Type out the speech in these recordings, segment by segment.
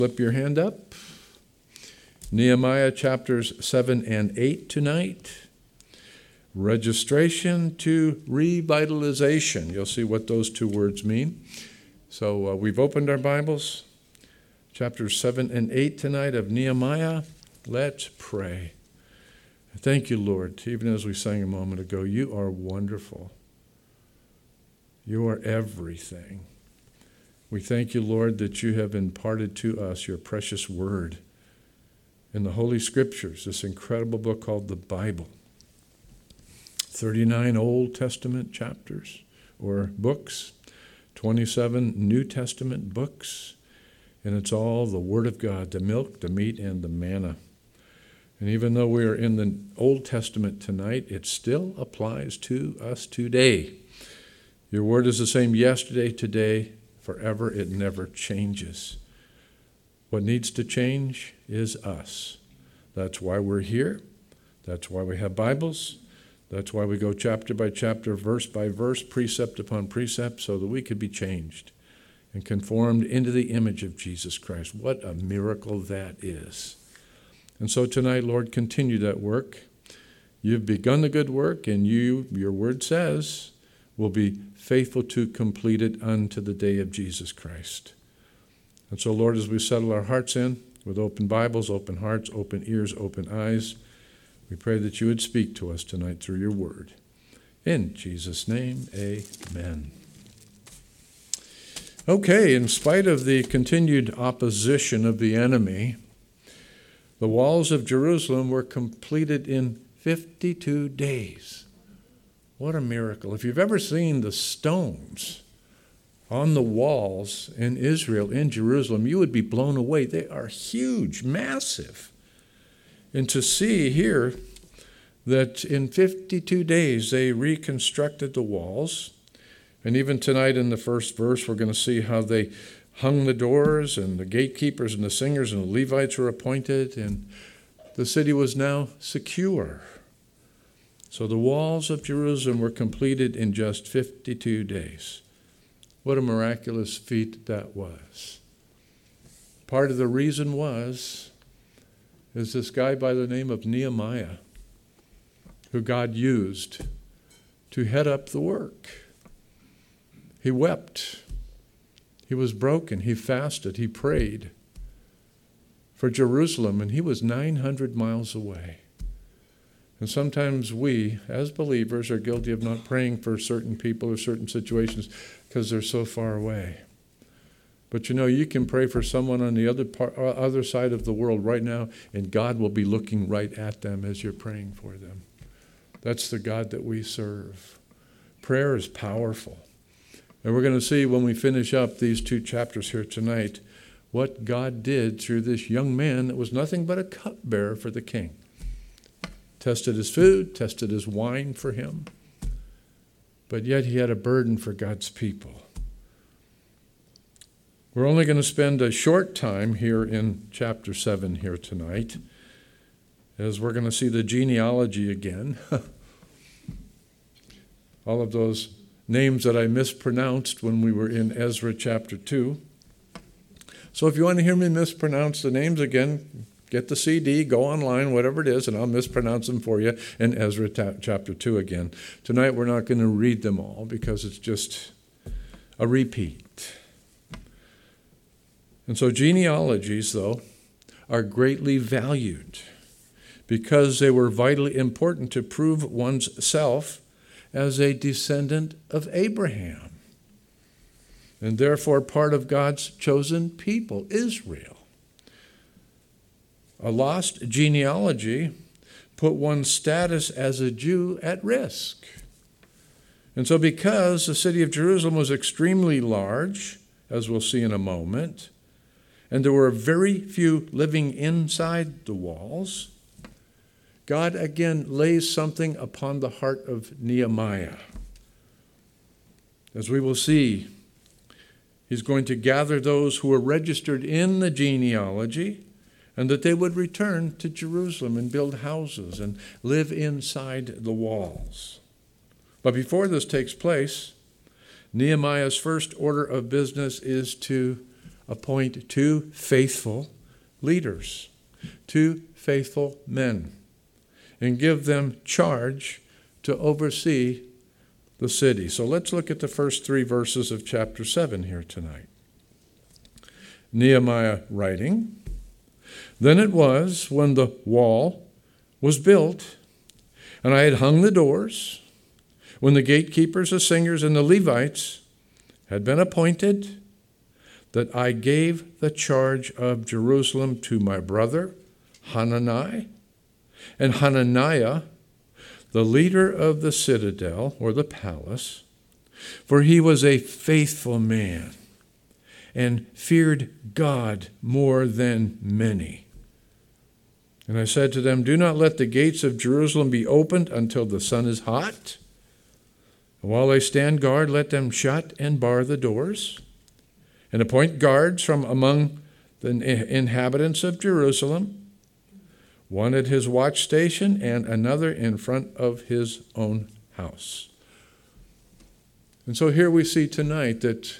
Flip your hand up. Nehemiah chapters 7 and 8 tonight. Registration to revitalization. You'll see what those two words mean. So we've opened our Bibles. Chapters 7 and 8 tonight of Nehemiah. Let's pray. Thank you, Lord. Even as we sang a moment ago, you are wonderful. You are everything. We thank you, Lord, that you have imparted to us your precious word in the Holy Scriptures, this incredible book called the Bible. 39 Old Testament chapters or books, 27 New Testament books, and it's all the Word of God, the milk, the meat, and the manna. And even though we are in the Old Testament tonight, it still applies to us today. Your word is the same yesterday, today, forever. It never changes. What needs to change is us. That's why we're here. That's why we have Bibles. That's why we go chapter by chapter, verse by verse, precept upon precept, so that we could be changed and conformed into the image of Jesus Christ. What a miracle that is. And so tonight, Lord, continue that work. You've begun the good work, and your word says, will be faithful to complete it unto the day of Jesus Christ. And so, Lord, as we settle our hearts in with open Bibles, open hearts, open ears, open eyes, we pray that you would speak to us tonight through your word. In Jesus' name, amen. Okay, in spite of the continued opposition of the enemy, the walls of Jerusalem were completed in 52 days. What a miracle. If you've ever seen the stones on the walls in Israel, in Jerusalem, you would be blown away. They are huge, massive. And to see here that in 52 days they reconstructed the walls. And even tonight in the first verse, we're going to see how they hung the doors, and the gatekeepers and the singers and the Levites were appointed, and the city was now secure. So the walls of Jerusalem were completed in just 52 days. What a miraculous feat that was. Part of the reason is this guy by the name of Nehemiah, who God used to head up the work. He wept. He was broken. He fasted. He prayed for Jerusalem, and he was 900 miles away. And sometimes we, as believers, are guilty of not praying for certain people or certain situations because they're so far away. But you can pray for someone on the other side of the world right now, and God will be looking right at them as you're praying for them. That's the God that we serve. Prayer is powerful. And we're going to see when we finish up these two chapters here tonight what God did through this young man that was nothing but a cupbearer for the king. Tested his food, tested his wine for him, but yet he had a burden for God's people. We're only going to spend a short time here in chapter 7 here tonight, as we're going to see the genealogy again. All of those names that I mispronounced when we were in Ezra chapter 2. So if you want to hear me mispronounce the names again, get the CD, go online, whatever it is, and I'll mispronounce them for you in Ezra chapter 2 again. Tonight we're not going to read them all because it's just a repeat. And so genealogies, though, are greatly valued because they were vitally important to prove one's self as a descendant of Abraham, and therefore part of God's chosen people, Israel. A lost genealogy put one's status as a Jew at risk. And so because the city of Jerusalem was extremely large, as we'll see in a moment, and there were very few living inside the walls, God again lays something upon the heart of Nehemiah. As we will see, he's going to gather those who are registered in the genealogy, and that they would return to Jerusalem and build houses and live inside the walls. But before this takes place, Nehemiah's first order of business is to appoint 2 faithful leaders, 2 faithful men, and give them charge to oversee the city. So let's look at the first 3 verses of chapter 7 here tonight. Nehemiah writing, "Then it was when the wall was built, and I had hung the doors, when the gatekeepers, the singers, and the Levites had been appointed, that I gave the charge of Jerusalem to my brother Hanani, and Hananiah, the leader of the citadel, or the palace, for he was a faithful man, and feared God more than many. And I said to them, do not let the gates of Jerusalem be opened until the sun is hot. And while they stand guard, let them shut and bar the doors, and appoint guards from among the inhabitants of Jerusalem, one at his watch station and another in front of his own house." And so here we see tonight that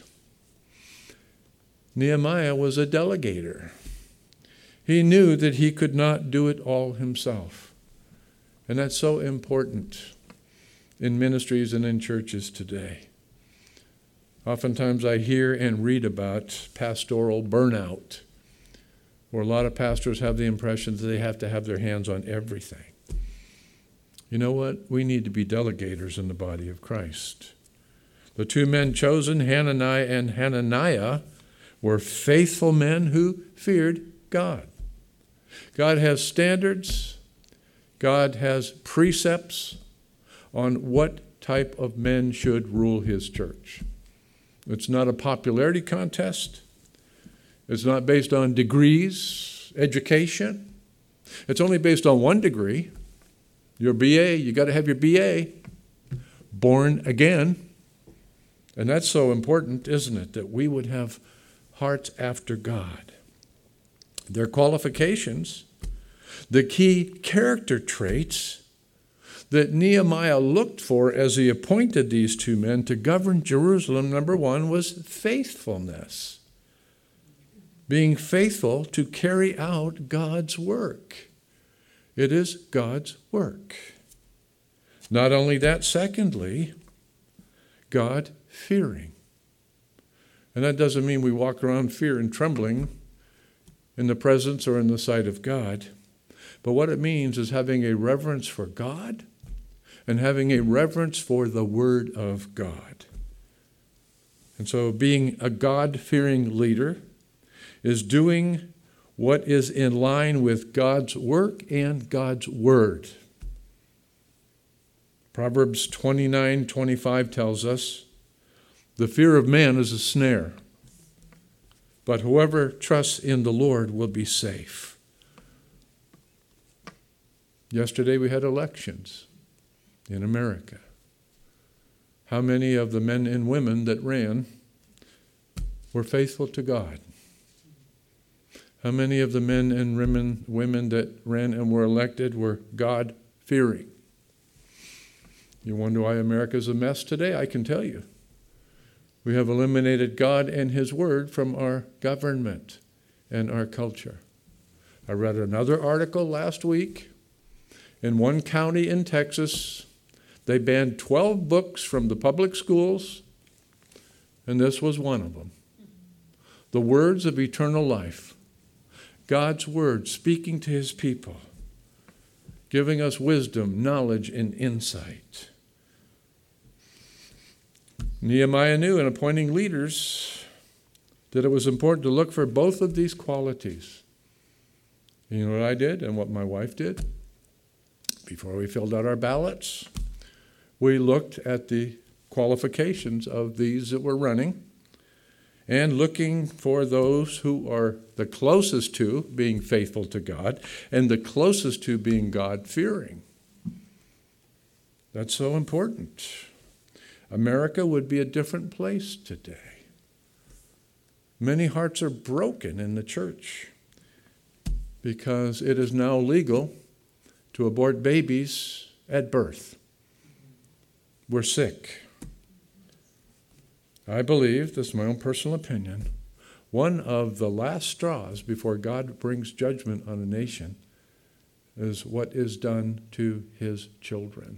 Nehemiah was a delegator. He knew that he could not do it all himself. And that's so important in ministries and in churches today. Oftentimes I hear and read about pastoral burnout, where a lot of pastors have the impression that they have to have their hands on everything. You know what? We need to be delegators in the body of Christ. The 2 men chosen, Hanani and Hananiah, were faithful men who feared God. God has standards. God has precepts on what type of men should rule his church. It's not a popularity contest. It's not based on degrees, education. It's only based on one degree. Your BA, you got to have your BA. Born again. And that's so important, isn't it, that we would have hearts after God. Their qualifications, the key character traits that Nehemiah looked for as he appointed these 2 men to govern Jerusalem, number 1, was faithfulness. Being faithful to carry out God's work. It is God's work. Not only that, secondly, God-fearing. And that doesn't mean we walk around fear and trembling in the presence or in the sight of God. But what it means is having a reverence for God and having a reverence for the Word of God. And so being a God-fearing leader is doing what is in line with God's work and God's Word. Proverbs 29:25 tells us, the fear of man is a snare, but whoever trusts in the Lord will be safe. Yesterday we had elections in America. How many of the men and women that ran were faithful to God? How many of the men and women that ran and were elected were God-fearing? You wonder why America's a mess today? I can tell you. We have eliminated God and His Word from our government and our culture. I read another article last week. In one county in Texas, they banned 12 books from the public schools, and this was one of them. The words of eternal life. God's Word speaking to His people, giving us wisdom, knowledge, and insight. Nehemiah knew in appointing leaders that it was important to look for both of these qualities. You know what I did and what my wife did? Before we filled out our ballots, we looked at the qualifications of these that were running and looking for those who are the closest to being faithful to God and the closest to being God-fearing. That's so important. America would be a different place today. Many hearts are broken in the church because it is now legal to abort babies at birth. We're sick. I believe, this is my own personal opinion, One of the last straws before God brings judgment on a nation is what is done to his children.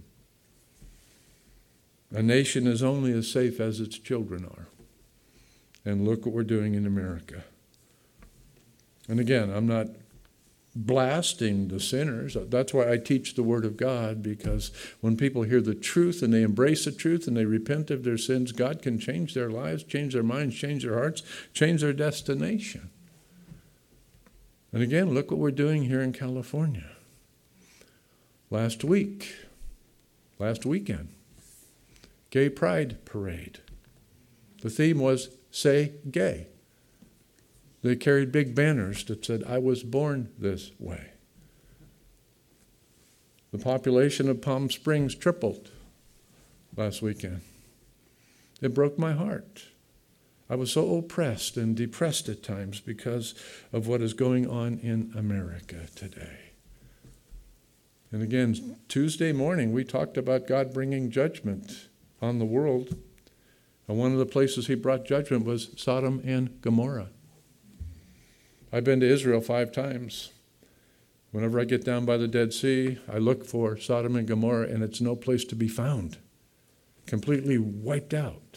A nation is only as safe as its children are. And look what we're doing in America. And again, I'm not blasting the sinners. That's why I teach the Word of God, because when people hear the truth and they embrace the truth and they repent of their sins, God can change their lives, change their minds, change their hearts, change their destination. And again, look what we're doing here in California. Last weekend, Gay Pride Parade. The theme was Say Gay. They carried big banners that said, I was born this way. The population of Palm Springs tripled last weekend. It broke my heart. I was so oppressed and depressed at times because of what is going on in America today. And again, Tuesday morning, we talked about God bringing judgment on the world. And one of the places he brought judgment was Sodom and Gomorrah. I've been to Israel 5 times. Whenever I get down by the Dead Sea, I look for Sodom and Gomorrah, and it's no place to be found. Completely wiped out.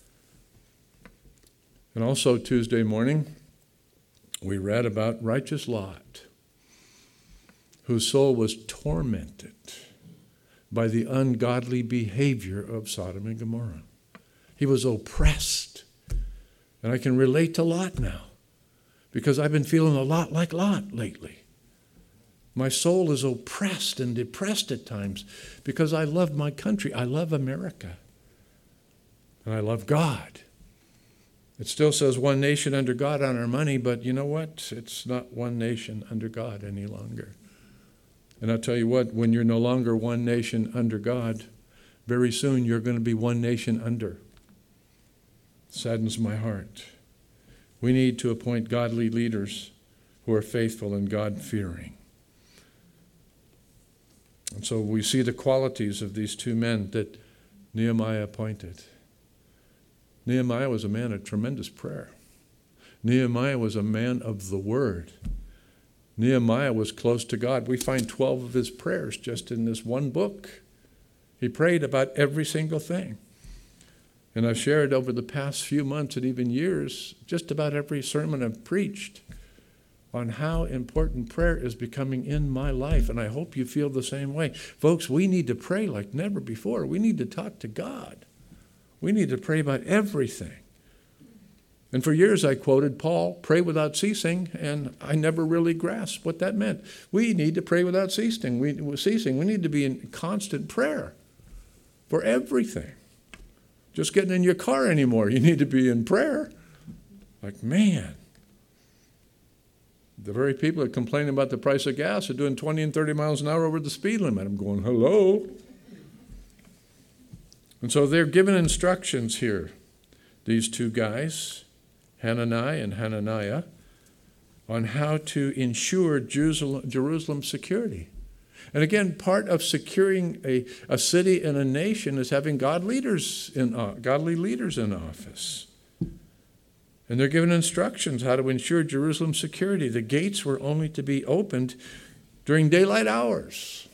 And also Tuesday morning, we read about righteous Lot, whose soul was tormented by the ungodly behavior of Sodom and Gomorrah. He was oppressed. And I can relate to Lot now, because I've been feeling a lot like Lot lately. My soul is oppressed and depressed at times because I love my country. I love America. And I love God. It still says one nation under God on our money, but you know what? It's not one nation under God any longer. And I'll tell you what, when you're no longer one nation under God, very soon you're going to be one nation under. It saddens my heart. We need to appoint godly leaders who are faithful and God-fearing. And so we see the qualities of these 2 men that Nehemiah appointed. Nehemiah was a man of tremendous prayer. Nehemiah was a man of the Word. Nehemiah was close to God. We find 12 of his prayers just in this one book. He prayed about every single thing. And I've shared over the past few months and even years, just about every sermon I've preached on how important prayer is becoming in my life. And I hope you feel the same way. Folks, we need to pray like never before. We need to talk to God. We need to pray about everything. And for years I quoted Paul, pray without ceasing, and I never really grasped what that meant. We need to pray without ceasing. We need to be in constant prayer for everything. Just getting in your car anymore, you need to be in prayer. Like, man, the very people that complain about the price of gas are doing 20 and 30 miles an hour over the speed limit. I'm going, hello? And so they're given instructions here, these 2 guys, Hanani and Hananiah, on how to ensure Jerusalem's security. And again, part of securing a city and a nation is having godly leaders in office. And they're given instructions how to ensure Jerusalem's security. The gates were only to be opened during daylight hours.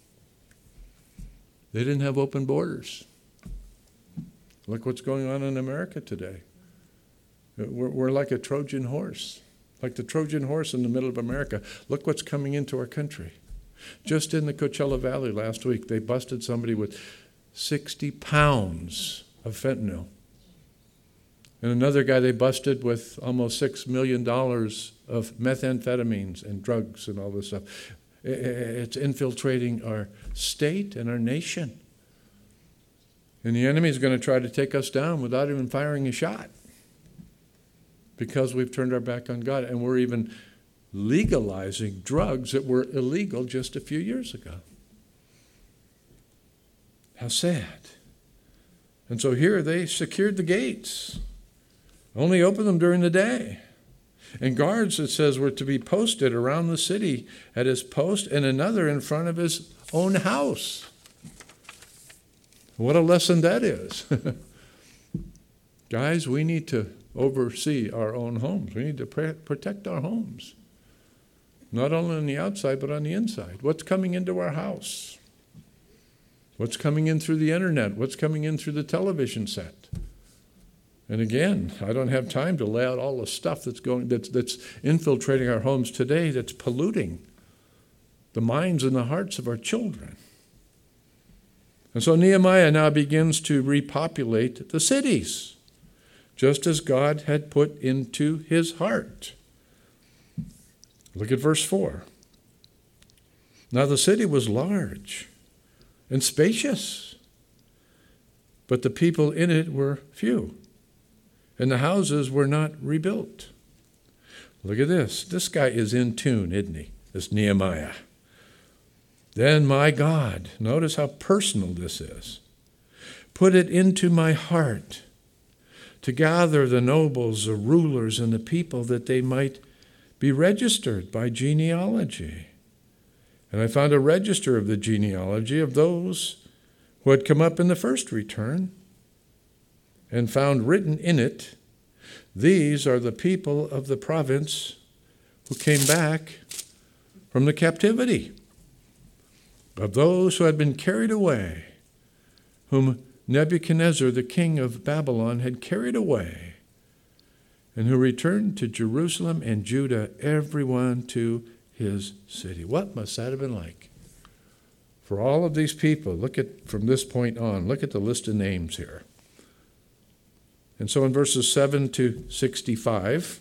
They didn't have open borders. Look what's going on in America today. We're like a Trojan horse, like the Trojan horse in the middle of America. Look what's coming into our country. Just in the Coachella Valley last week, they busted somebody with 60 pounds of fentanyl. And another guy they busted with almost $6 million of methamphetamines and drugs and all this stuff. It's infiltrating our state and our nation. And the enemy is going to try to take us down without even firing a shot, because we've turned our back on God, and we're even legalizing drugs that were illegal just a few years ago. How sad. And so here they secured the gates. Only open them during the day. And guards, it says, were to be posted around the city at his post, and another in front of his own house. What a lesson that is. Guys, we need to oversee our own homes. We need to protect our homes. Not only on the outside, but on the inside. What's coming into our house? What's coming in through the internet? What's coming in through the television set? And again, I don't have time to lay out all the stuff that's infiltrating our homes today, that's polluting the minds and the hearts of our children. And so Nehemiah now begins to repopulate the cities, just as God had put into his heart. Look at verse 4. Now the city was large and spacious, but the people in it were few, and the houses were not rebuilt. Look at this. This guy is in tune, isn't he? This Nehemiah. Then my God, notice how personal this is, put it into my heart to gather the nobles, the rulers, and the people that they might be registered by genealogy. And I found a register of the genealogy of those who had come up in the first return, and found written in it, these are the people of the province who came back from the captivity, of those who had been carried away, whom Nebuchadnezzar, the king of Babylon, had carried away, and who returned to Jerusalem and Judah, everyone to his city. What must that have been like? For all of these people, look at, from this point on, look at the list of names here. And so in verses 7 to 65,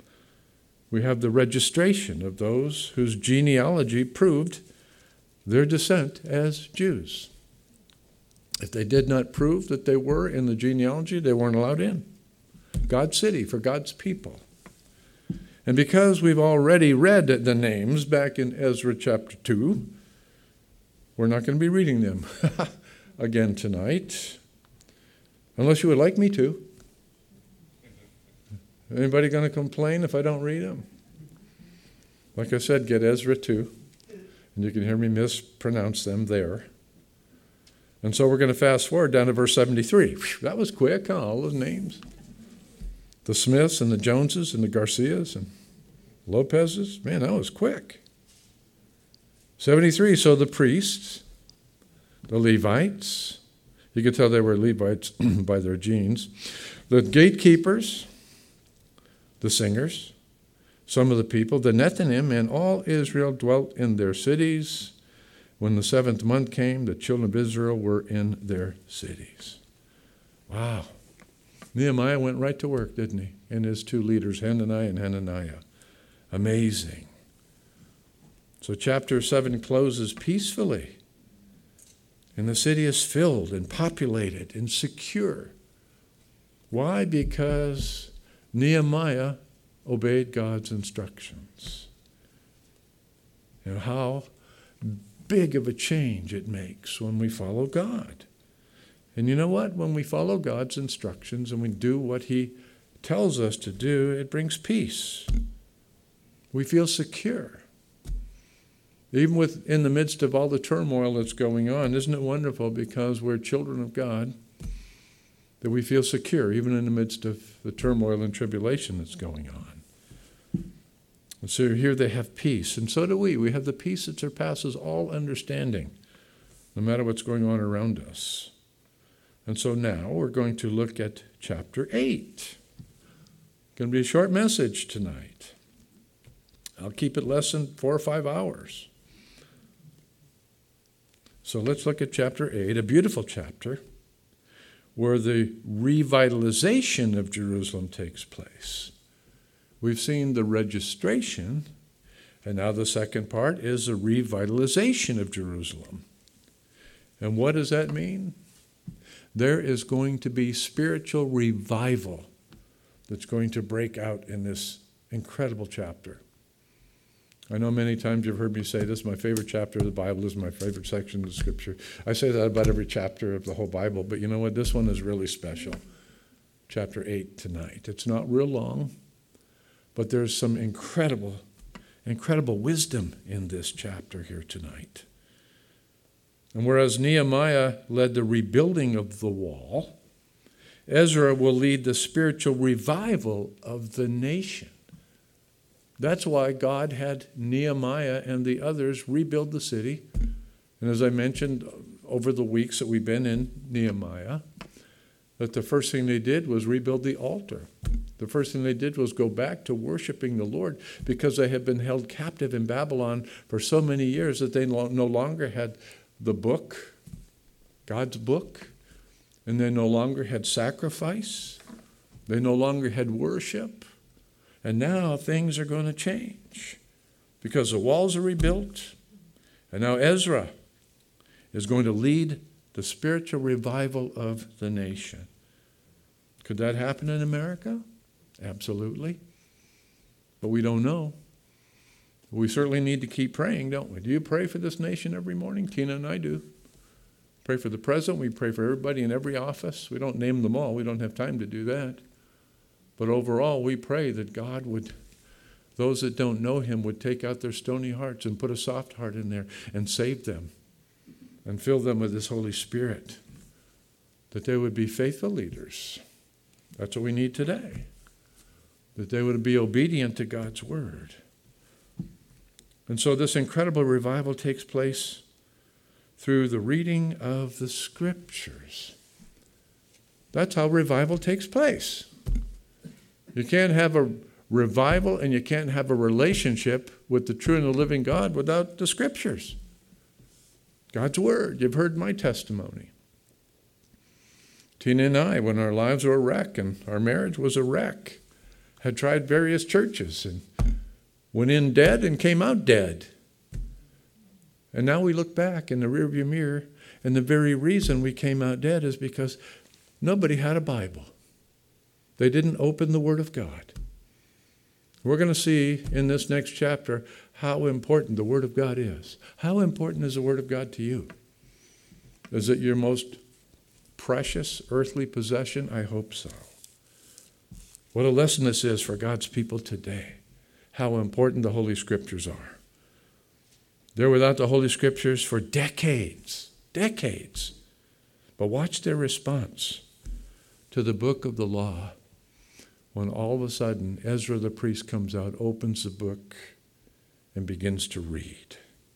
we have the registration of those whose genealogy proved their descent as Jews. If they did not prove that they were in the genealogy, they weren't allowed in. God's city for God's people. And because we've already read the names back in Ezra chapter 2, we're not going to be reading them again tonight, unless you would like me to. Anybody going to complain if I don't read them? Like I said, get Ezra 2. And you can hear me mispronounce them there. And so we're going to fast forward down to verse 73. Whew, that was quick, huh? All those names. The Smiths and the Joneses and the Garcias and Lopezes. Man, that was quick. 73, so the priests, the Levites. You could tell they were Levites by their genes. The gatekeepers, the singers, some of the people, the Nethinim, and all Israel dwelt in their cities. When the 7th month came, the children of Israel were in their cities. Wow. Nehemiah went right to work, didn't he? And his two leaders, Hananiah and Hananiah. Amazing. So chapter 7 closes peacefully. And the city is filled and populated and secure. Why? Because Nehemiah obeyed God's instructions. And how big of a change it makes when we follow God. And you know what? When we follow God's instructions and we do what he tells us to do, it brings peace. We feel secure. Even in the midst of all the turmoil that's going on, isn't it wonderful because we're children of God that we feel secure even in the midst of the turmoil and tribulation that's going on. And so here they have peace, and so do we. We have the peace that surpasses all understanding, no matter what's going on around us. And so now we're going to look at chapter 8. Going to be a short message tonight. I'll keep it less than 4 or 5 hours. So let's look at chapter 8, a beautiful chapter, where the revitalization of Jerusalem takes place. We've seen the registration, and now the second part is the revitalization of Jerusalem. And what does that mean? There is going to be spiritual revival that's going to break out in this incredible chapter. I know many times you've heard me say this is my favorite chapter of the Bible, this is my favorite section of the Scripture. I say that about every chapter of the whole Bible, but you know what? This one is really special. Chapter 8 tonight. It's not real long, but there's some incredible wisdom in this chapter here tonight. And whereas Nehemiah led the rebuilding of the wall, Ezra will lead the spiritual revival of the nation. That's why God had Nehemiah and the others rebuild the city. And as I mentioned over the weeks that we've been in Nehemiah, that the first thing they did was rebuild the altar. The first thing they did was go back to worshiping the Lord because they had been held captive in Babylon for so many years that they no longer had the book, God's book, and they no longer had sacrifice. They no longer had worship. And now things are going to change because the walls are rebuilt. And now Ezra is going to lead the spiritual revival of the nation. Could that happen in America? Absolutely. But we don't know. We certainly need to keep praying, don't we? Do you pray for this nation every morning? Tina and I do. Pray for the president. We pray for everybody in every office. We don't name them all. We don't have time to do that. But overall, we pray that God would, those that don't know him, would take out their stony hearts and put a soft heart in there and save them and fill them with his Holy Spirit, that they would be faithful leaders. That's what we need today, that they would be obedient to God's word. And so this incredible revival takes place through the reading of the Scriptures. That's how revival takes place. You can't have a revival and you can't have a relationship with the true and the living God without the Scriptures. God's Word. You've heard my testimony. Tina and I, when our lives were a wreck and our marriage was a wreck, had tried various churches and went in dead and came out dead. And now we look back in the rearview mirror, and the very reason we came out dead is because nobody had a Bible. They didn't open the Word of God. We're going to see in this next chapter how important the Word of God is. How important is the Word of God to you? Is it your most precious earthly possession? I hope so. What a lesson this is for God's people today. How important the Holy Scriptures are. They're without the Holy Scriptures for decades. But watch their response to the book of the law. When all of a sudden Ezra the priest comes out, opens the book, and begins to read.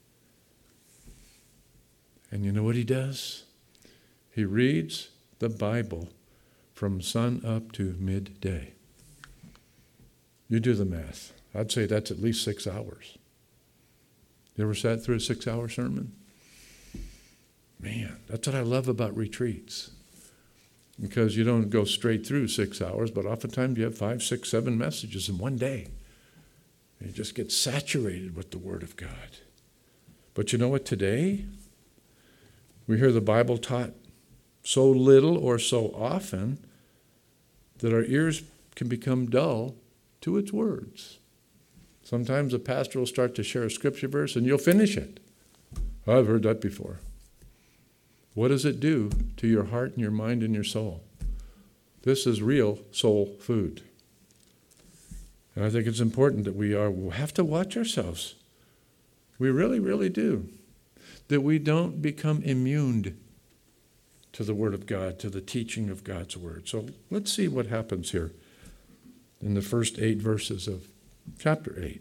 And you know what he does? He reads the Bible from sun up to midday. You do the math. I'd say that's at least 6 hours. You ever sat through a 6-hour sermon? Man, that's what I love about retreats. Because you don't go straight through 6 hours, but oftentimes you have 5, 6, 7 messages in one day. And you just get saturated with the Word of God. But you know what? Today, we hear the Bible taught so little or so often that our ears can become dull to its words. Sometimes a pastor will start to share a scripture verse and you'll finish it. I've heard that before. What does it do to your heart and your mind and your soul? This is real soul food. And I think it's important that we have to watch ourselves. We really, really do. That we don't become immune to the Word of God, to the teaching of God's Word. So let's see what happens here in the first 8 verses of chapter 8.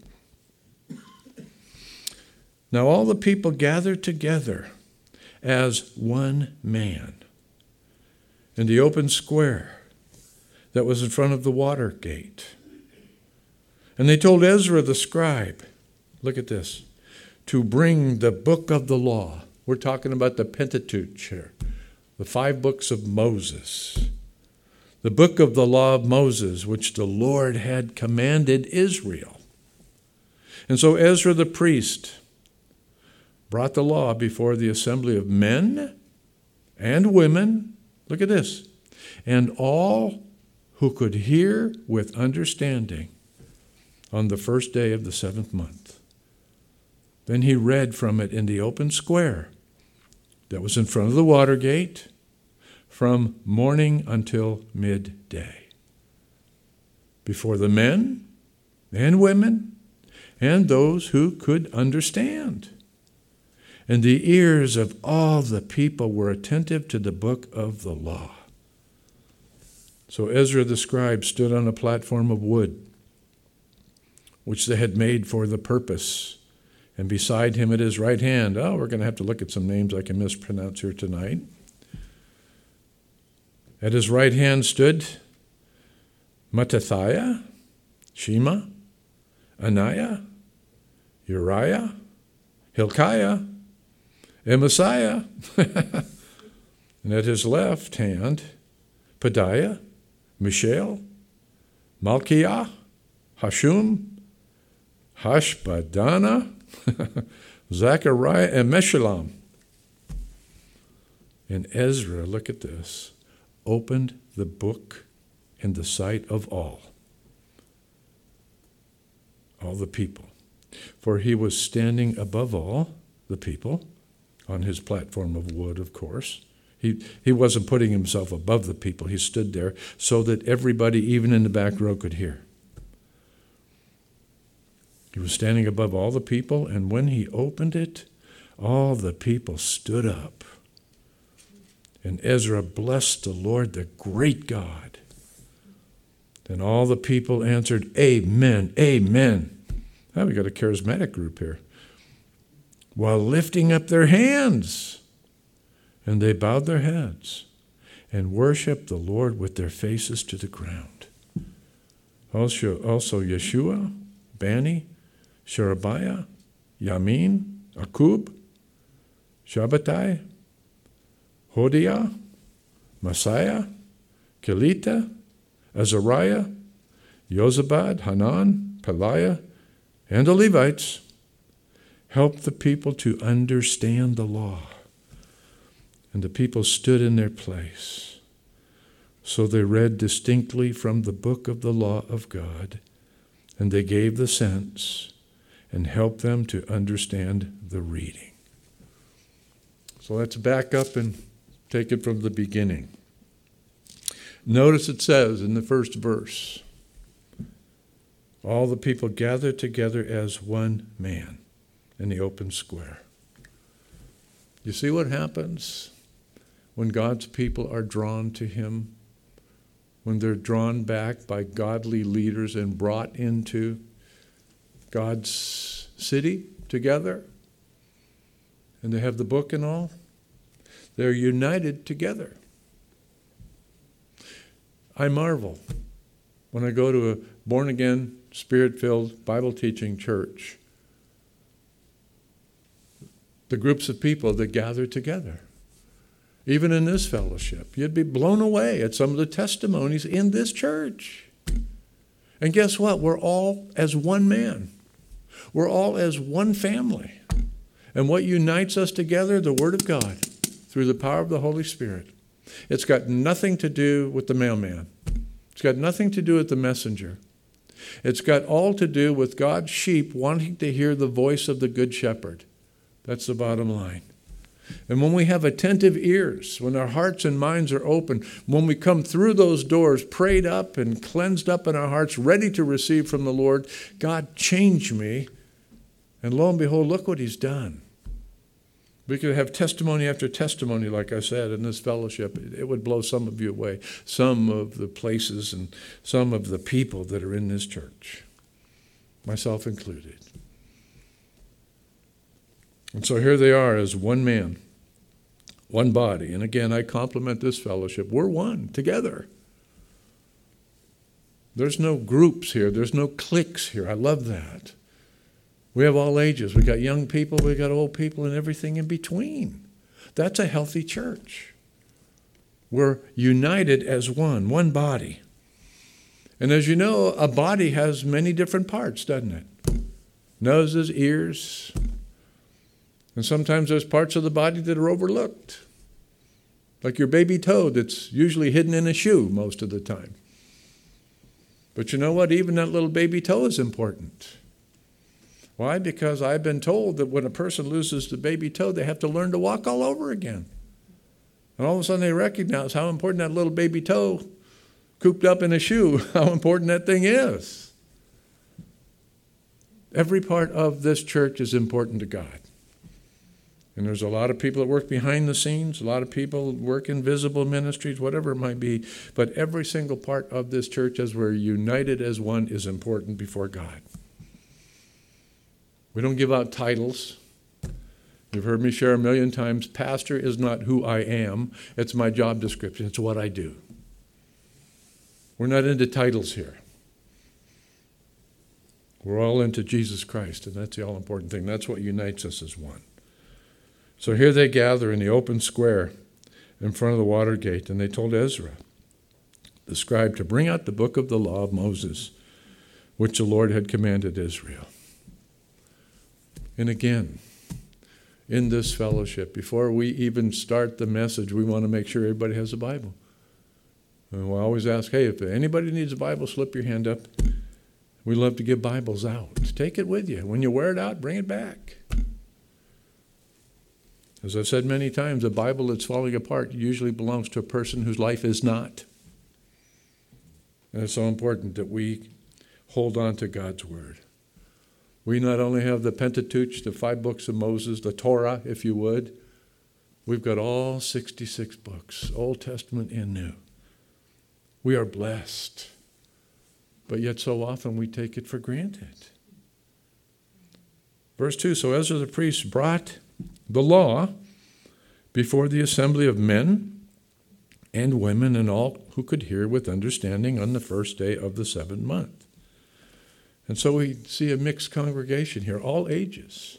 Now all the people gathered together as one man in the open square that was in front of the water gate. And they told Ezra the scribe, look at this, to bring the book of the law. We're talking about the Pentateuch here, the 5 books of Moses. The book of the law of Moses, which the Lord had commanded Israel. And so Ezra the priest brought the law before the assembly of men and women. Look at this. And all who could hear with understanding on the first day of the 7th month. Then he read from it in the open square that was in front of the water gate from morning until midday, before the men and women and those who could understand. And the ears of all the people were attentive to the book of the law. So Ezra the scribe stood on a platform of wood, which they had made for the purpose. And beside him at his right hand, we're going to have to look at some names I can mispronounce here tonight. At his right hand stood Mattathiah, Shema, Ananiah, Uriah, Hilkiah, Amasiah. And at his left hand, Pedaiah, Mishael, Malchiah, Hashum, Hashbadana, Zechariah, and Meshullam. And Ezra, look at this, opened the book in the sight of all the people. For he was standing above all the people on his platform of wood, of course. He wasn't putting himself above the people. He stood there so that everybody, even in the back row, could hear. He was standing above all the people, and when he opened it, all the people stood up. And Ezra blessed the Lord, the great God. Then all the people answered, Amen, amen. Now we got a charismatic group here. While lifting up their hands. And they bowed their heads and worshiped the Lord with their faces to the ground. Also Yeshua, Bani, Sherebiah, Yamin, Akub, Shabbatai, Hodiah, Messiah, Kelita, Azariah, Yozabad, Hanan, Peliah, and the Levites helped the people to understand the law. And the people stood in their place. So they read distinctly from the book of the law of God, and they gave the sense and helped them to understand the reading. So let's back up and take it from the beginning. Notice it says in the first verse, all the people gathered together as one man in the open square. You see what happens when God's people are drawn to him, when they're drawn back by godly leaders and brought into God's city together, and they have the book and all, they're united together. I marvel when I go to a born-again, Spirit-filled, Bible-teaching church, the groups of people that gather together. Even in this fellowship, you'd be blown away at some of the testimonies in this church. And guess what? We're all as one man. We're all as one family. And what unites us together? The Word of God, through the power of the Holy Spirit. It's got nothing to do with the mailman. It's got nothing to do with the messenger. It's got all to do with God's sheep wanting to hear the voice of the Good Shepherd. That's the bottom line. And when we have attentive ears, when our hearts and minds are open, when we come through those doors prayed up and cleansed up in our hearts, ready to receive from the Lord, God, change me. And lo and behold, look what he's done. We could have testimony after testimony, like I said, in this fellowship. It would blow some of you away, some of the places and some of the people that are in this church, myself included. And so here they are as one man, one body. And again, I compliment this fellowship. We're one together. There's no groups here. There's no cliques here. I love that. We have all ages. We got young people, we got old people, and everything in between. That's a healthy church. We're united as one body. And as you know, a body has many different parts, doesn't it? Noses, ears. And sometimes there's parts of the body that are overlooked. Like your baby toe that's usually hidden in a shoe most of the time. But you know what? Even that little baby toe is important. Why? Because I've been told that when a person loses the baby toe, they have to learn to walk all over again. And all of a sudden they recognize how important that little baby toe cooped up in a shoe, how important that thing is. Every part of this church is important to God. And there's a lot of people that work behind the scenes, a lot of people work in visible ministries, whatever it might be. But every single part of this church, as we're united as one, is important before God. We don't give out titles. You've heard me share a million times, pastor is not who I am. It's my job description. It's what I do. We're not into titles here. We're all into Jesus Christ, and that's the all-important thing. That's what unites us as one. So here they gather in the open square in front of the water gate, and they told Ezra, the scribe, to bring out the book of the law of Moses, which the Lord had commanded Israel. And again, in this fellowship, before we even start the message, we want to make sure everybody has a Bible. And we'll always ask, hey, if anybody needs a Bible, slip your hand up. We love to give Bibles out. Take it with you. When you wear it out, bring it back. As I've said many times, a Bible that's falling apart usually belongs to a person whose life is not. And it's so important that we hold on to God's Word. We not only have the Pentateuch, the 5 books of Moses, the Torah, if you would. We've got all 66 books, Old Testament and New. We are blessed. But yet so often we take it for granted. Verse 2, so Ezra the priest brought the law before the assembly of men and women and all who could hear with understanding on the first day of the 7th month. And so we see a mixed congregation here, all ages.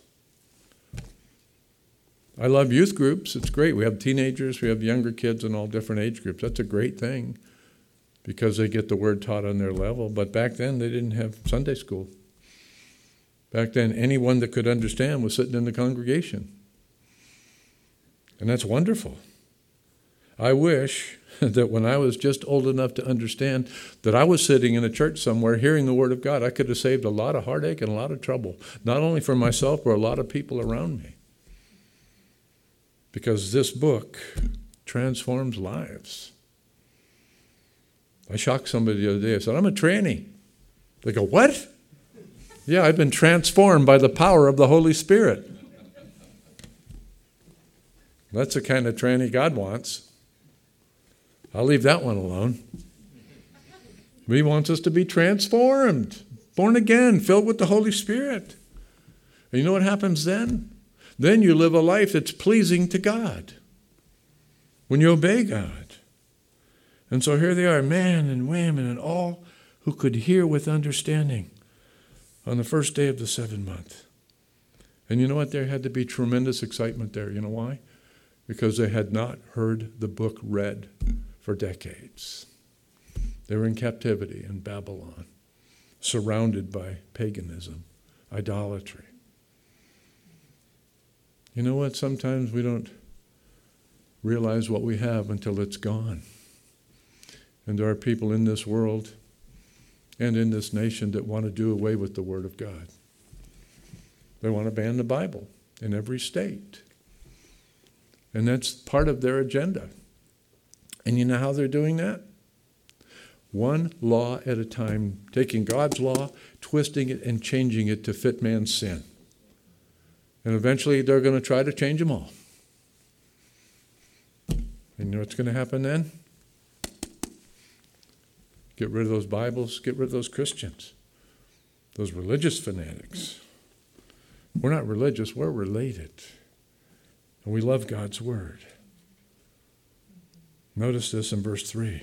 I love youth groups. It's great. We have teenagers, we have younger kids in all different age groups. That's a great thing because they get the word taught on their level. But back then they didn't have Sunday school. Back then anyone that could understand was sitting in the congregation. And that's wonderful. I wish that when I was just old enough to understand that I was sitting in a church somewhere hearing the Word of God, I could have saved a lot of heartache and a lot of trouble, not only for myself, but a lot of people around me. Because this book transforms lives. I shocked somebody the other day. I said, I'm a tranny. They go, what? Yeah, I've been transformed by the power of the Holy Spirit. That's the kind of tranny God wants. I'll leave that one alone. He wants us to be transformed, born again, filled with the Holy Spirit. And you know what happens then? Then you live a life that's pleasing to God when you obey God. And so here they are, men and women and all who could hear with understanding on the first day of the 7th month. And you know what? There had to be tremendous excitement there. You know why? Because they had not heard the book read for decades. They were in captivity in Babylon, surrounded by paganism, idolatry. You know what? Sometimes we don't realize what we have until it's gone. And there are people in this world and in this nation that want to do away with the Word of God. They want to ban the Bible in every state. And that's part of their agenda. And you know how they're doing that? One law at a time, taking God's law, twisting it and changing it to fit man's sin. And eventually they're going to try to change them all. And you know what's going to happen then? Get rid of those Bibles, get rid of those Christians, those religious fanatics. We're not religious, we're related. And we love God's Word. Notice this in verse 3.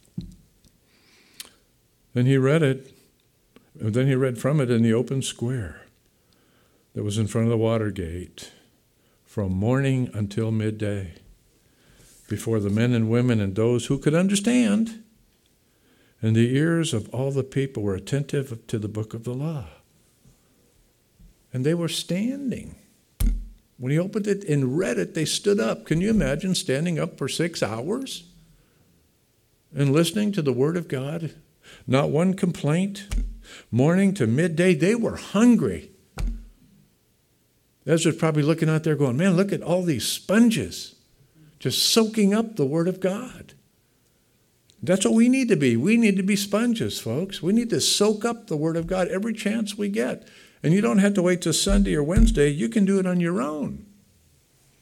Then he read it, and then he read from it in the open square that was in front of the water gate from morning until midday, before the men and women and those who could understand. And the ears of all the people were attentive to the book of the law. And they were standing. When he opened it and read it, they stood up. Can you imagine standing up for 6 hours and listening to the Word of God? Not one complaint. Morning to midday, they were hungry. Ezra's probably looking out there going, man, look at all these sponges just soaking up the Word of God. That's what we need to be. We need to be sponges, folks. We need to soak up the Word of God every chance we get. And you don't have to wait till Sunday or Wednesday. You can do it on your own.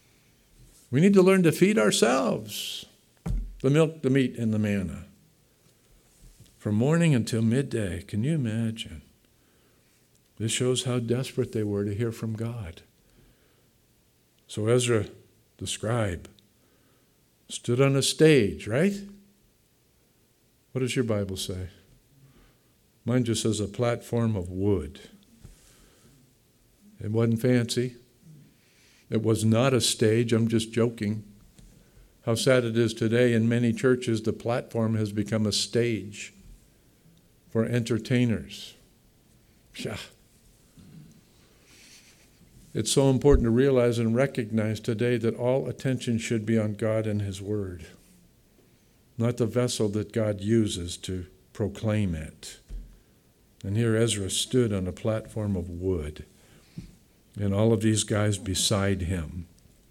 We need to learn to feed ourselves the milk, the meat, and the manna. From morning until midday. Can you imagine? This shows how desperate they were to hear from God. So Ezra, the scribe, stood on a stage, right? What does your Bible say? Mine just says a platform of wood. It wasn't fancy. It was not a stage. I'm just joking. How sad it is today in many churches, the platform has become a stage for entertainers. Yeah. It's so important to realize and recognize today that all attention should be on God and His Word, not the vessel that God uses to proclaim it. And here Ezra stood on a platform of wood, and all of these guys beside him.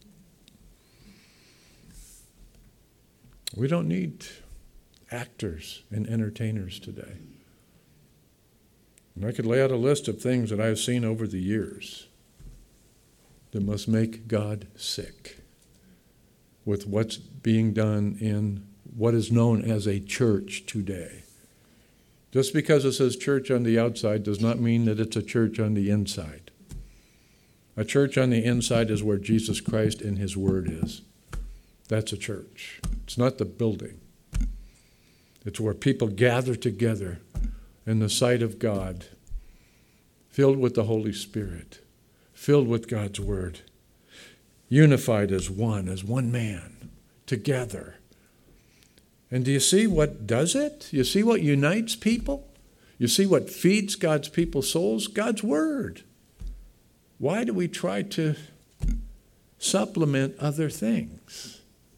We don't need actors and entertainers today. And I could lay out a list of things that I've seen over the years that must make God sick with what's being done in what is known as a church today. Just because it says church on the outside does not mean that it's a church on the inside. A church on the inside is where Jesus Christ and His Word is. That's a church. It's not the building. It's where people gather together in the sight of God, filled with the Holy Spirit, filled with God's Word, unified as one man, together. And do you see what does it? You see what unites people? You see what feeds God's people's souls? God's Word. Why do we try to supplement other things?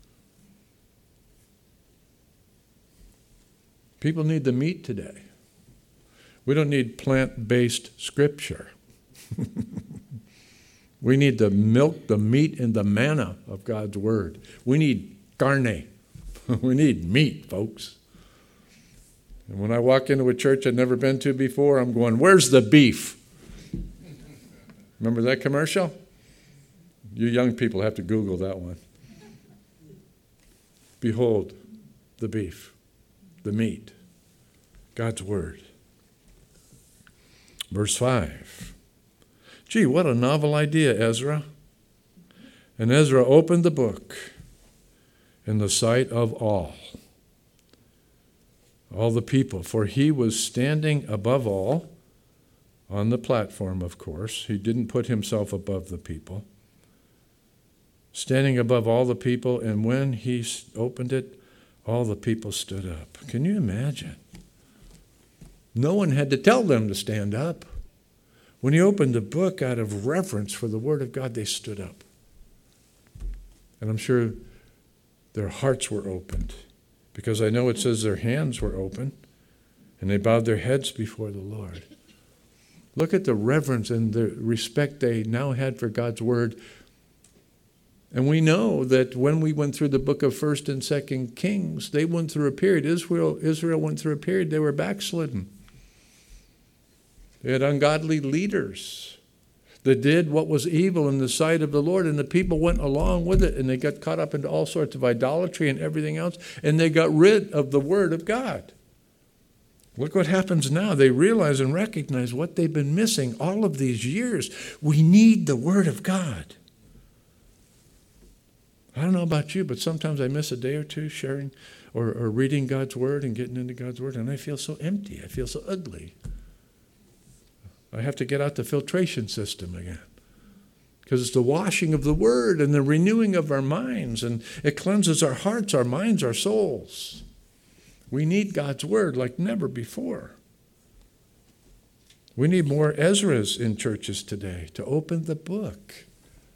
People need the meat today. We don't need plant-based scripture. We need the milk, the meat, and the manna of God's Word. We need carne. We need meat, folks. And when I walk into a church I've never been to before, I'm going, where's the beef? Remember that commercial? You young people have to Google that one. Behold, the beef, the meat, God's Word. Verse 5. Gee, what a novel idea, Ezra. And Ezra opened the book in the sight of all the people, for he was standing above all, on the platform, of course. He didn't put himself above the people. Standing above all the people, and when he opened it, all the people stood up. Can you imagine? No one had to tell them to stand up. When he opened the book out of reverence for the Word of God, they stood up. And I'm sure their hearts were opened, because I know it says their hands were open, and they bowed their heads before the Lord. Look at the reverence and the respect they now had for God's Word. And we know that when we went through the book of 1st and 2nd Kings, they went through a period, Israel went through a period, they were backslidden. They had ungodly leaders that did what was evil in the sight of the Lord, and the people went along with it, and they got caught up into all sorts of idolatry and everything else, and they got rid of the Word of God. Look what happens now. They realize and recognize what they've been missing all of these years. We need the Word of God. I don't know about you, but sometimes I miss a day or two sharing or reading God's Word and getting into God's Word, and I feel so empty. I feel so ugly. I have to get out the filtration system again, because it's the washing of the Word and the renewing of our minds, and it cleanses our hearts, our minds, our souls. We need God's Word like never before. We need more Ezras in churches today to open the book.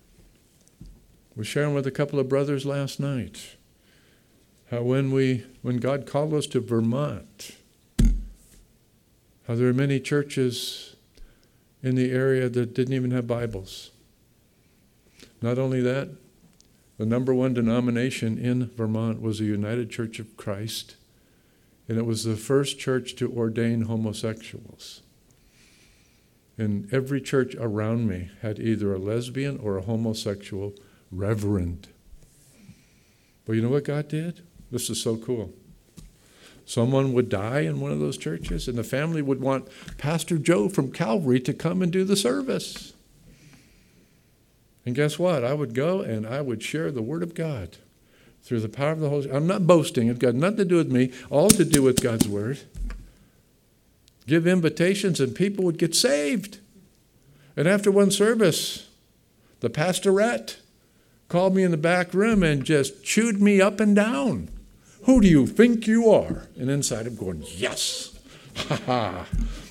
I was sharing with a couple of brothers last night how when God called us to Vermont, how there are many churches in the area that didn't even have Bibles. Not only that, the number one denomination in Vermont was the United Church of Christ, and it was the first church to ordain homosexuals. And every church around me had either a lesbian or a homosexual reverend. But you know what God did? This is so cool. Someone would die in one of those churches, and the family would want Pastor Joe from Calvary to come and do the service. And guess what? I would go and I would share the Word of God through the power of the Holy Spirit. I'm not boasting. It's got nothing to do with me, all to do with God's Word. Give invitations, and people would get saved. And after one service, the pastorette called me in the back room and just chewed me up and down. Who do you think you are? And inside I'm going, yes. Ha ha.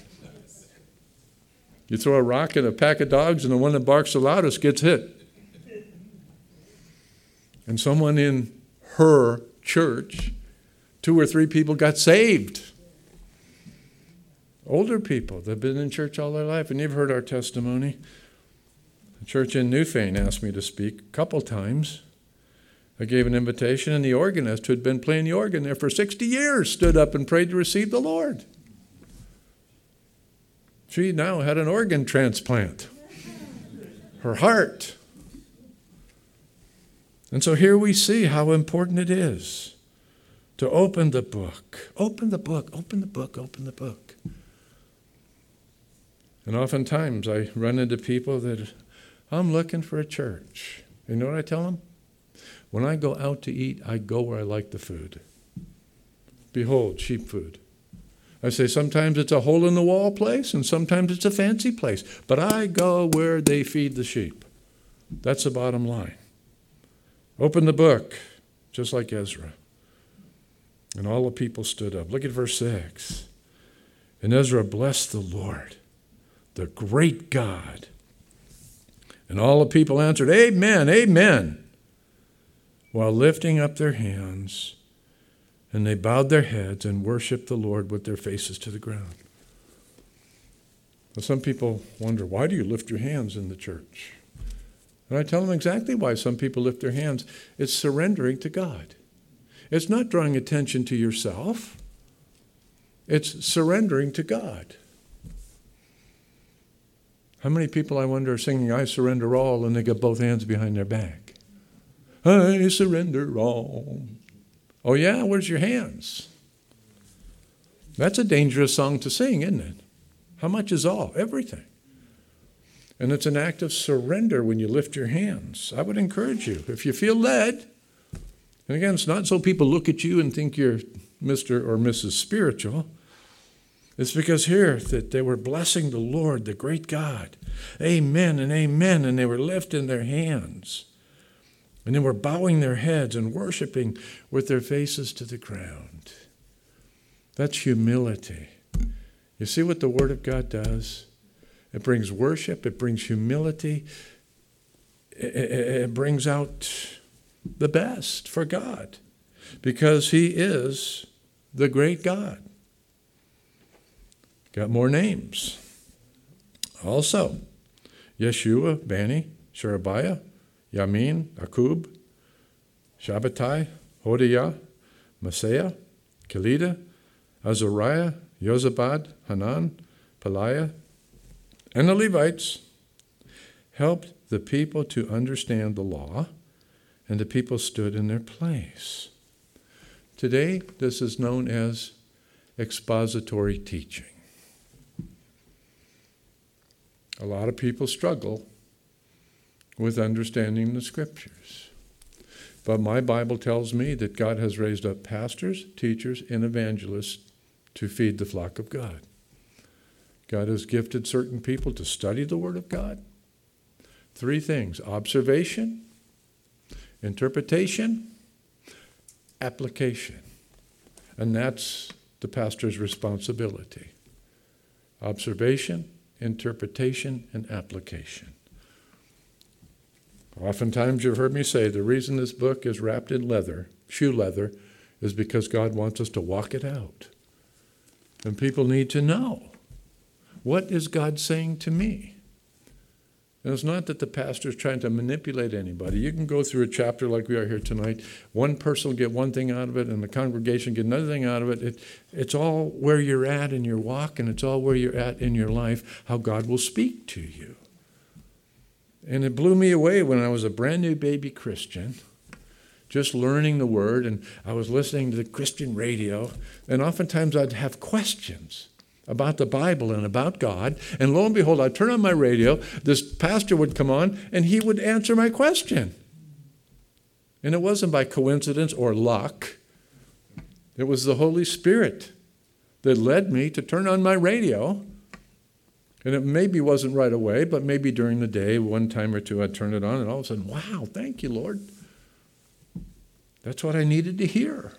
You throw a rock at a pack of dogs and the one that barks the loudest gets hit. And someone in her church, 2 or 3 people got saved. Older people that have been in church all their life. And you've heard our testimony. The church in Newfane asked me to speak a couple times. I gave an invitation, and the organist who had been playing the organ there for 60 years stood up and prayed to receive the Lord. She now had an organ transplant. Her heart. And so here we see how important it is to open the book. Open the book, open the book, open the book. And oftentimes I run into people that, I'm looking for a church. You know what I tell them? When I go out to eat, I go where I like the food. Behold, sheep food. I say sometimes it's a hole-in-the-wall place, and sometimes it's a fancy place. But I go where they feed the sheep. That's the bottom line. Open the book, just like Ezra. And all the people stood up. Look at verse 6. And Ezra blessed the Lord, the great God. And all the people answered, Amen, amen, while lifting up their hands. And they bowed their heads and worshiped the Lord with their faces to the ground. Now, some people wonder, why do you lift your hands in the church? And I tell them exactly why some people lift their hands. It's surrendering to God. It's not drawing attention to yourself. It's surrendering to God. How many people, I wonder, are singing, I surrender all, and they got both hands behind their back? I surrender all. Oh yeah, where's your hands? That's a dangerous song to sing, isn't it? How much is all? Everything. And it's an act of surrender when you lift your hands. I would encourage you, if you feel led, and again, it's not so people look at you and think you're Mr. or Mrs. Spiritual. It's because here that they were blessing the Lord, the great God. Amen and amen. And they were lifting their hands. And they were bowing their heads and worshiping with their faces to the ground. That's humility. You see what the Word of God does? It brings worship. It brings humility. It brings out the best for God. Because He is the great God. Got more names. Also, Yeshua, Bani, Sherebiah, Yamin, Akub, Shabbatai, Hodiah, Maaseiah, Kelida, Azariah, Yozabad, Hanan, Peliah, and the Levites helped the people to understand the law, and the people stood in their place. Today, this is known as expository teaching. A lot of people struggle with understanding the Scriptures. But my Bible tells me that God has raised up pastors, teachers, and evangelists to feed the flock of God. God has gifted certain people to study the Word of God. 3 things: observation, interpretation, application. And that's the pastor's responsibility. Observation, interpretation, and application. Oftentimes you've heard me say the reason this book is wrapped in leather, shoe leather, is because God wants us to walk it out. And people need to know, what is God saying to me? And it's not that the pastor is trying to manipulate anybody. You can go through a chapter like we are here tonight. One person will get one thing out of it, and the congregation get another thing out of it. It's all where you're at in your walk, and it's all where you're at in your life, how God will speak to you. And it blew me away when I was a brand new baby Christian just learning the Word, and I was listening to the Christian radio, and oftentimes I'd have questions about the Bible and about God, and lo and behold, I'd turn on my radio, this pastor would come on, and he would answer my question. And it wasn't by coincidence or luck. It was the Holy Spirit that led me to turn on my radio. And it maybe wasn't right away, but maybe during the day, one time or two, I'd turn it on, and all of a sudden, wow, thank you, Lord. That's what I needed to hear.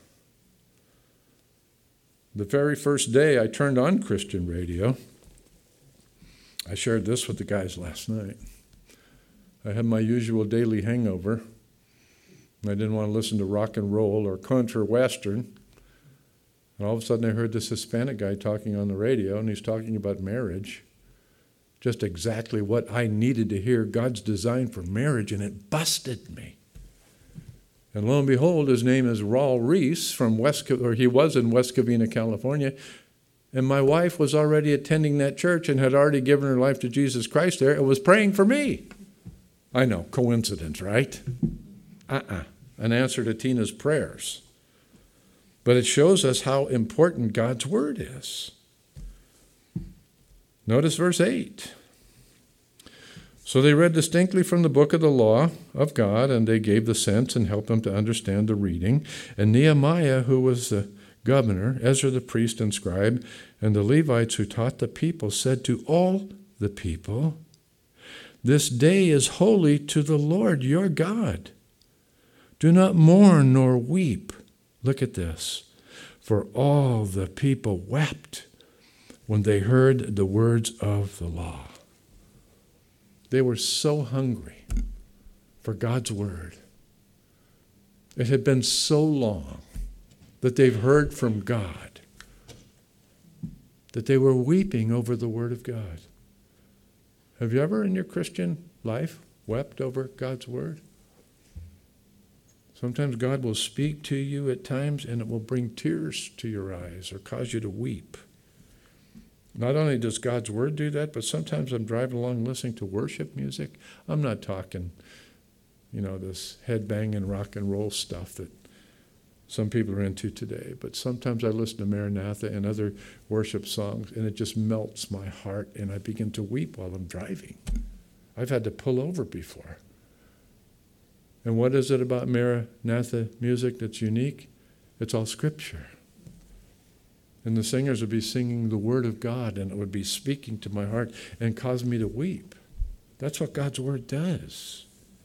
The very first day I turned on Christian radio, I shared this with the guys last night. I had my usual daily hangover. I didn't want to listen to rock and roll or country western. And all of a sudden I heard this Hispanic guy talking on the radio, and he's talking about marriage. Just exactly what I needed to hear, God's design for marriage, and it busted me. And lo and behold, his name is Raul Reese he was in West Covina, California. And my wife was already attending that church and had already given her life to Jesus Christ there and was praying for me. I know, coincidence, right? An answer to Tina's prayers. But it shows us how important God's Word is. Notice verse 8. So they read distinctly from the book of the law of God, and they gave the sense and helped them to understand the reading. And Nehemiah, who was the governor, Ezra the priest and scribe, and the Levites who taught the people, said to all the people, "This day is holy to the Lord your God. Do not mourn nor weep." Look at this. For all the people wept when they heard the words of the law. They were so hungry for God's word. It had been so long that they've heard from God that they were weeping over the word of God. Have you ever in your Christian life wept over God's word? Sometimes God will speak to you at times and it will bring tears to your eyes or cause you to weep. Not only does God's word do that, but sometimes I'm driving along listening to worship music. I'm not talking, this headbanging rock and roll stuff that some people are into today. But sometimes I listen to Maranatha and other worship songs, and it just melts my heart, and I begin to weep while I'm driving. I've had to pull over before. And what is it about Maranatha music that's unique? It's all Scripture. And the singers would be singing the Word of God, and it would be speaking to my heart and cause me to weep. That's what God's Word does.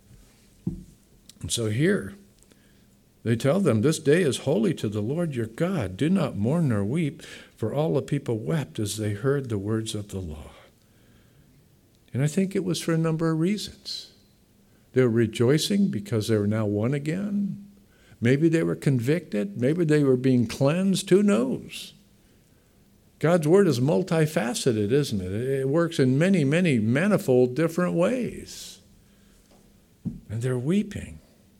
And so here, they tell them, "This day is holy to the Lord your God. Do not mourn nor weep," for all the people wept as they heard the words of the law. And I think it was for a number of reasons. They were rejoicing because they were now one again. Maybe they were convicted. Maybe they were being cleansed. Who knows? God's word is multifaceted, isn't it? It works in many, many manifold different ways. And they're weeping.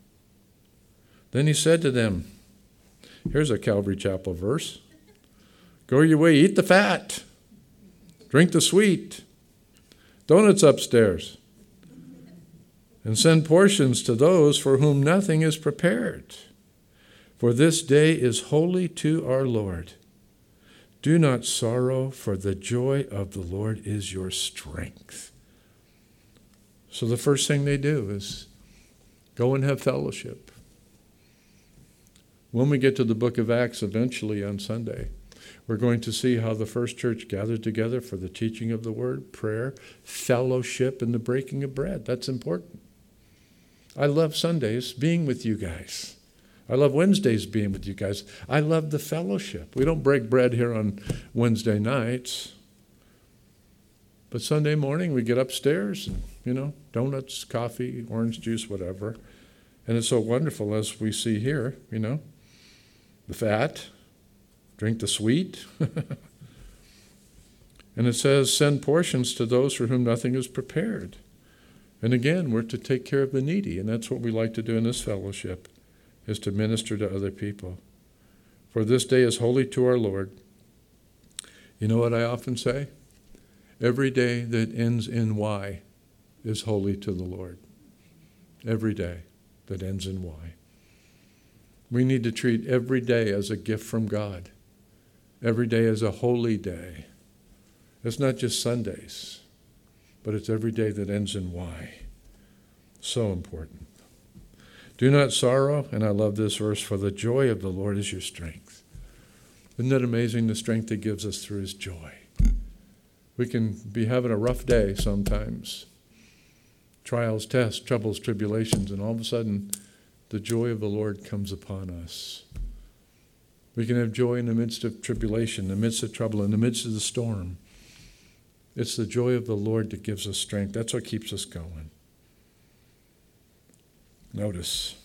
Then he said to them, here's a Calvary Chapel verse, "Go your way, eat the fat, drink the sweet, donuts upstairs, and send portions to those for whom nothing is prepared. For this day is holy to our Lord. Do not sorrow, for the joy of the Lord is your strength." So the first thing they do is go and have fellowship. When we get to the book of Acts eventually on Sunday, we're going to see how the first church gathered together for the teaching of the word, prayer, fellowship, and the breaking of bread. That's important. I love Sundays being with you guys. I love Wednesdays being with you guys. I love the fellowship. We don't break bread here on Wednesday nights. But Sunday morning we get upstairs and, donuts, coffee, orange juice, whatever. And it's so wonderful as we see here, the fat, drink the sweet. And it says, send portions to those for whom nothing is prepared. And again, we're to take care of the needy, and that's what we like to do in this fellowship, is to minister to other people. For this day is holy to our Lord. You know what I often say? Every day that ends in Y is holy to the Lord. Every day that ends in Y. We need to treat every day as a gift from God. Every day as a holy day. It's not just Sundays, but it's every day that ends in Y. So important. Do not sorrow, and I love this verse, for the joy of the Lord is your strength. Isn't that amazing, the strength He gives us through His joy? We can be having a rough day sometimes. Trials, tests, troubles, tribulations, and all of a sudden, the joy of the Lord comes upon us. We can have joy in the midst of tribulation, in the midst of trouble, in the midst of the storm. It's the joy of the Lord that gives us strength. That's what keeps us going. Notice.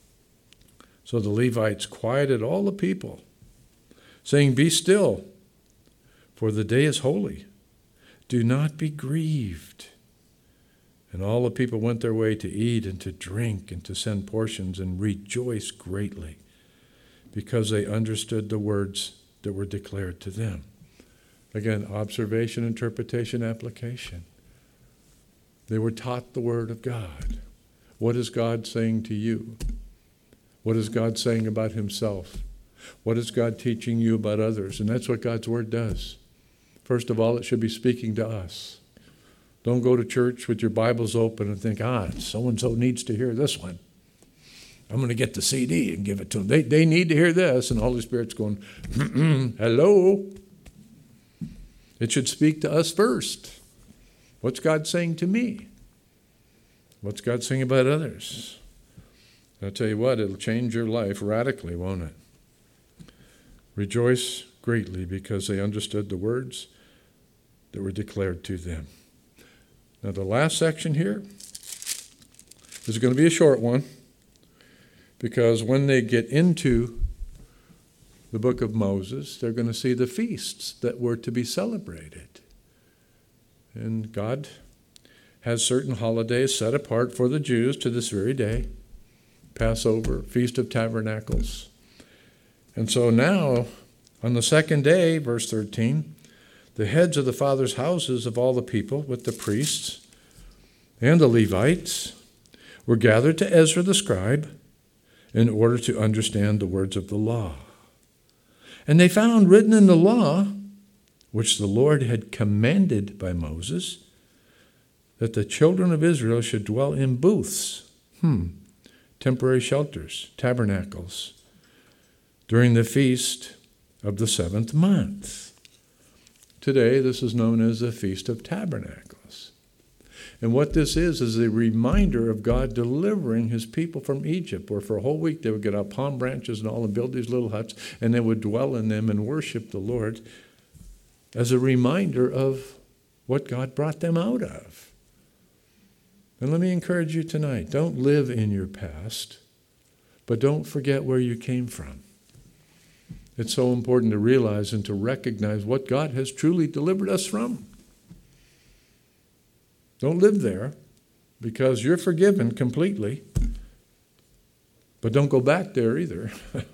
So the Levites quieted all the people, saying, "Be still, for the day is holy. Do not be grieved." And all the people went their way to eat and to drink and to send portions and rejoice greatly, because they understood the words that were declared to them. Again, observation, interpretation, application. They were taught the Word of God. What is God saying to you? What is God saying about Himself? What is God teaching you about others? And that's what God's Word does. First of all, it should be speaking to us. Don't go to church with your Bibles open and think, so-and-so needs to hear this one. I'm going to get the CD and give it to them. They need to hear this. And the Holy Spirit's going, hello. It should speak to us first. What's God saying to me? What's God saying about others? I'll tell you what, it'll change your life radically, won't it? Rejoice greatly because they understood the words that were declared to them. Now the last section here is going to be a short one, because when they get into the book of Moses, they're going to see the feasts that were to be celebrated. And God has certain holidays set apart for the Jews to this very day. Passover, Feast of Tabernacles. And so now, on the second day, verse 13, the heads of the fathers' houses of all the people with the priests and the Levites were gathered to Ezra the scribe in order to understand the words of the law. And they found written in the law, which the Lord had commanded by Moses, that the children of Israel should dwell in booths, temporary shelters, tabernacles, during the feast of the 7th month. Today, this is known as the Feast of Tabernacles. And what this is a reminder of God delivering His people from Egypt, where for a whole week they would get out palm branches and all and build these little huts, and they would dwell in them and worship the Lord as a reminder of what God brought them out of. And let me encourage you tonight, don't live in your past, but don't forget where you came from. It's so important to realize and to recognize what God has truly delivered us from. Don't live there, because you're forgiven completely, but don't go back there either.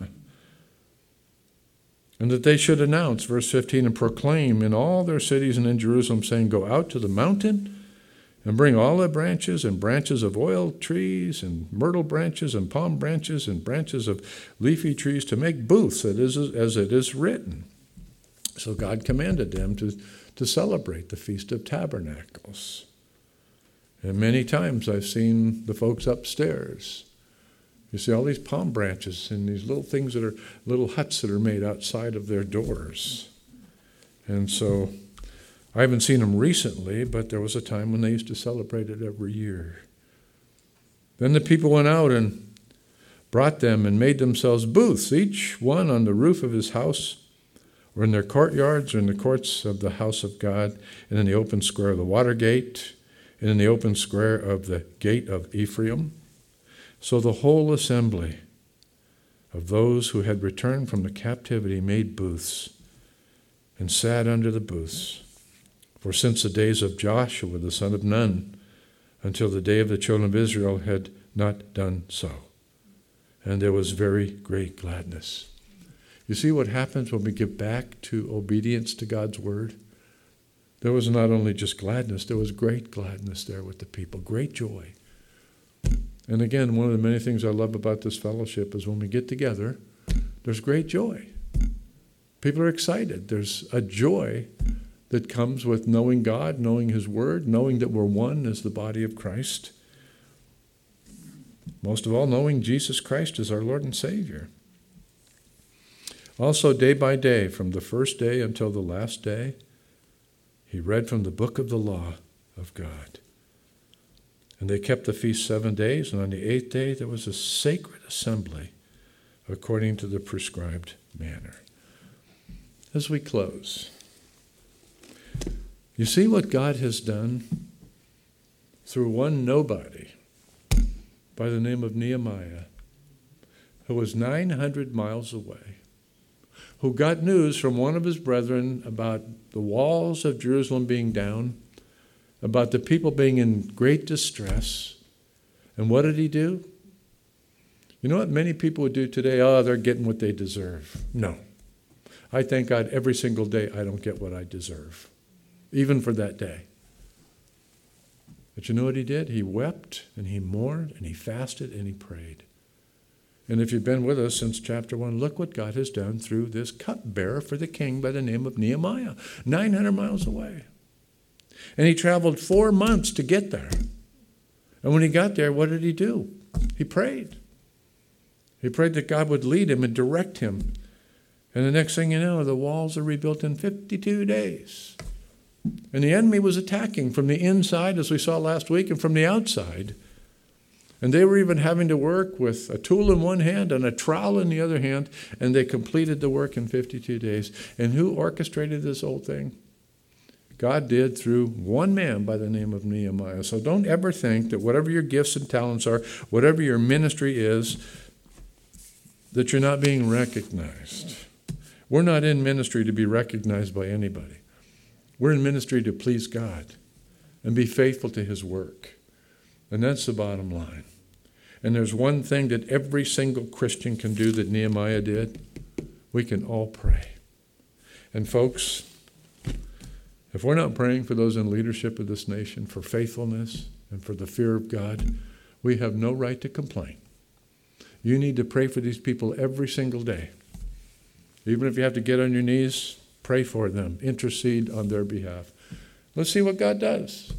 And that they should announce, verse 15, and proclaim in all their cities and in Jerusalem, saying, go out to the mountain and bring olive branches and branches of oil trees and myrtle branches and palm branches and branches of leafy trees to make booths, as it is written. So God commanded them to celebrate the Feast of Tabernacles. And many times I've seen the folks upstairs. You see all these palm branches and these little things that are little huts that are made outside of their doors. And so I haven't seen them recently, but there was a time when they used to celebrate it every year. Then the people went out and brought them and made themselves booths, each one on the roof of his house, or in their courtyards, or in the courts of the house of God, and in the open square of the water gate, and in the open square of the gate of Ephraim. So the whole assembly of those who had returned from the captivity made booths and sat under the booths. For since the days of Joshua the son of Nun, until the day of the children of Israel, had not done so. And there was very great gladness. You see what happens when we get back to obedience to God's word? There was not only just gladness, there was great gladness there with the people, great joy. And again, one of the many things I love about this fellowship is when we get together, there's great joy. People are excited. There's a joy that comes with knowing God, knowing His Word, knowing that we're one as the body of Christ. Most of all, knowing Jesus Christ as our Lord and Savior. Also, day by day, from the first day until the last day, he read from the book of the law of God. And they kept the feast 7 days, and on the 8th day there was a sacred assembly according to the prescribed manner. As we close, you see what God has done through one nobody by the name of Nehemiah, who was 900 miles away, who got news from one of his brethren about the walls of Jerusalem being down, about the people being in great distress. And what did he do? You know what many people would do today? Oh, they're getting what they deserve. No. I thank God every single day I don't get what I deserve, even for that day. But you know what he did? He wept and he mourned and he fasted and he prayed. And if you've been with us since chapter 1, look what God has done through this cupbearer for the king by the name of Nehemiah, 900 miles away. And he traveled 4 months to get there. And when he got there, what did he do? He prayed. He prayed that God would lead him and direct him. And the next thing you know, the walls are rebuilt in 52 days. And the enemy was attacking from the inside, as we saw last week, and from the outside. And they were even having to work with a tool in one hand and a trowel in the other hand, and they completed the work in 52 days. And who orchestrated this whole thing? God did through one man by the name of Nehemiah. So don't ever think that whatever your gifts and talents are, whatever your ministry is, that you're not being recognized. We're not in ministry to be recognized by anybody. We're in ministry to please God and be faithful to His work. And that's the bottom line. And there's one thing that every single Christian can do that Nehemiah did. We can all pray. And folks, if we're not praying for those in leadership of this nation, for faithfulness and for the fear of God, we have no right to complain. You need to pray for these people every single day. Even if you have to get on your knees, pray for them. Intercede on their behalf. Let's see what God does.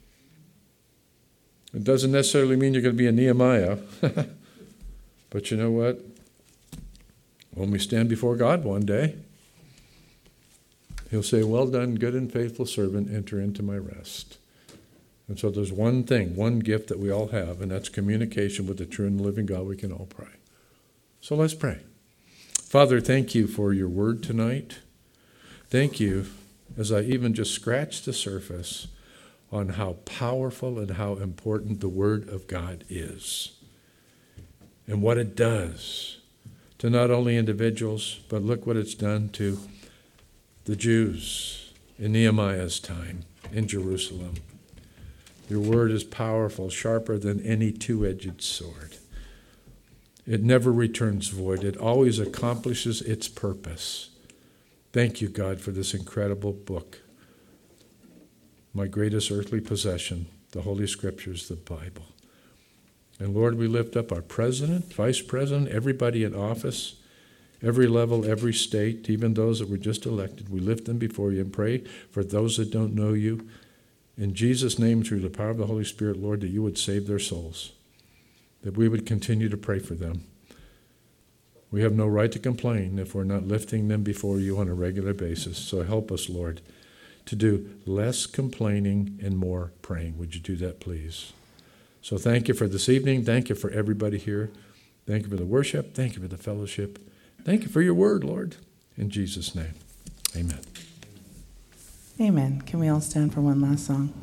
It doesn't necessarily mean you're going to be a Nehemiah. But you know what? When we stand before God one day, He'll say, well done, good and faithful servant, enter into my rest. And so there's one thing, one gift that we all have, and that's communication with the true and living God. We can all pray. So let's pray. Father, thank you for your word tonight. Thank you, as I even just scratched the surface on how powerful and how important the Word of God is and what it does to not only individuals, but look what it's done to the Jews in Nehemiah's time in Jerusalem. Your Word is powerful, sharper than any two-edged sword. It never returns void. It always accomplishes its purpose. Thank you, God, for this incredible book. My greatest earthly possession, the Holy Scriptures, the Bible. And Lord, we lift up our president, vice president, everybody in office, every level, every state, even those that were just elected. We lift them before you and pray for those that don't know you. In Jesus' name, through the power of the Holy Spirit, Lord, that you would save their souls, that we would continue to pray for them. We have no right to complain if we're not lifting them before you on a regular basis. So help us, Lord, to do less complaining and more praying. Would you do that, please? So thank you for this evening. Thank you for everybody here. Thank you for the worship. Thank you for the fellowship. Thank you for your word, Lord. In Jesus' name, amen. Amen. Can we all stand for one last song?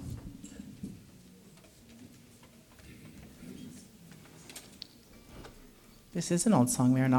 This is an old song. We are not